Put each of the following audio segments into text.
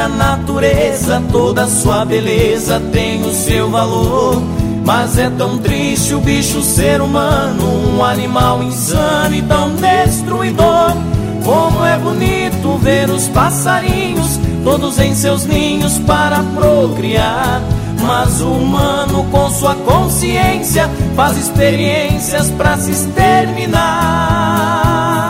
própria natureza, toda sua beleza tem o seu valor. Mas é tão triste o bicho ser humano, um animal insano e tão destruidor. Como é bonito ver os passarinhos, todos em seus ninhos para procriar. Mas o humano com sua consciência faz experiências para se exterminar.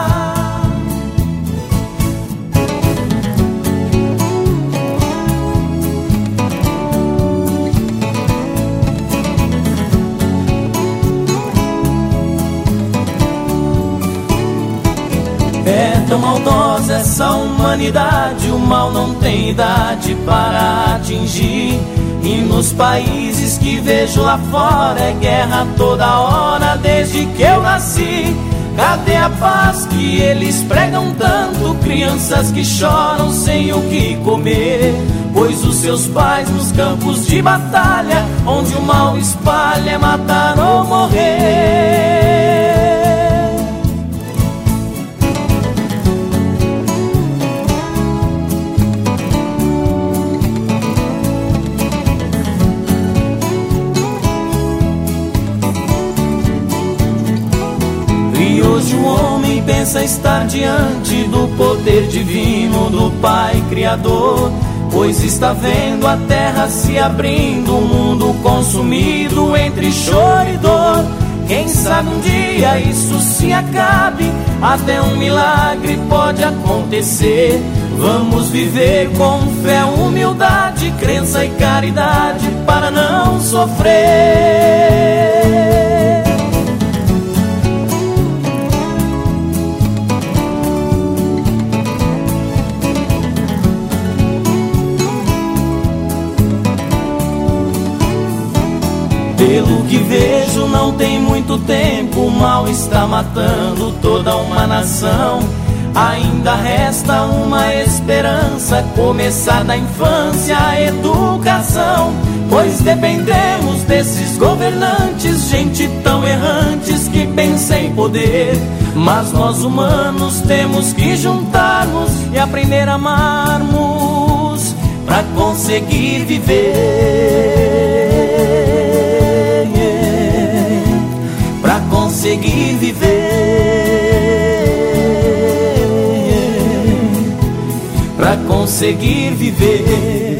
É tão maldosa essa humanidade, o mal não tem idade para atingir. E nos países que vejo lá fora é guerra toda hora desde que eu nasci. Cadê a paz que eles pregam tanto? Crianças que choram sem o que comer, pois os seus pais nos campos de batalha, onde o mal espalha, é matar ou morrer. E hoje o homem pensa estar diante do poder divino do Pai Criador, pois está vendo a terra se abrindo, o mundo consumido entre choro e dor. Quem sabe um dia isso se acabe, até um milagre pode acontecer. Vamos viver com fé, humildade, crença e caridade para não sofrer. Pelo que vejo não tem muito tempo, o mal está matando toda uma nação. Ainda resta uma esperança, começar da infância a educação, pois dependemos desses governantes, gente tão errantes que pensa em poder. Mas nós humanos temos que juntarmos e aprender a amarmos pra conseguir viver. Pra conseguir viver, pra conseguir viver.